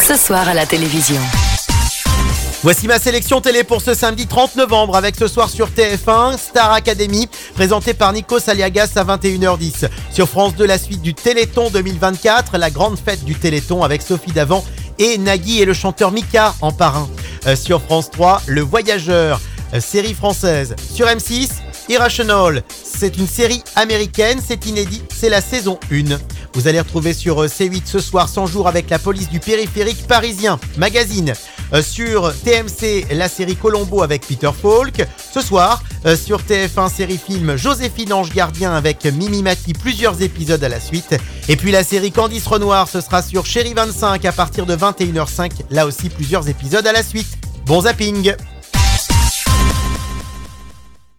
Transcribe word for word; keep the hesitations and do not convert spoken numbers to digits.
ce soir à la télévision. Voici ma sélection télé pour ce samedi trente novembre avec ce soir sur T F un, Star Academy, présenté par Nikos Aliagas à vingt et une heures dix. Sur France deux, la suite du Téléthon deux mille vingt-quatre, la grande fête du Téléthon avec Sophie Davant et Nagui et le chanteur Mika en parrain. Euh, sur France trois, Le Voyageur, euh, série française. Sur M six, Irrational, c'est une série américaine, c'est inédit, c'est la saison un. Vous allez retrouver sur C huit ce soir cent jours avec la police du périphérique parisien, magazine. Euh, sur T M C, la série Colombo avec Peter Falk. Ce soir, euh, sur T F un, série film Joséphine Ange Gardien avec Mimi Mati, plusieurs épisodes à la suite. Et puis la série Candice Renoir, ce sera sur Chérie vingt-cinq à partir de vingt et une heures cinq, là aussi plusieurs épisodes à la suite. Bon zapping!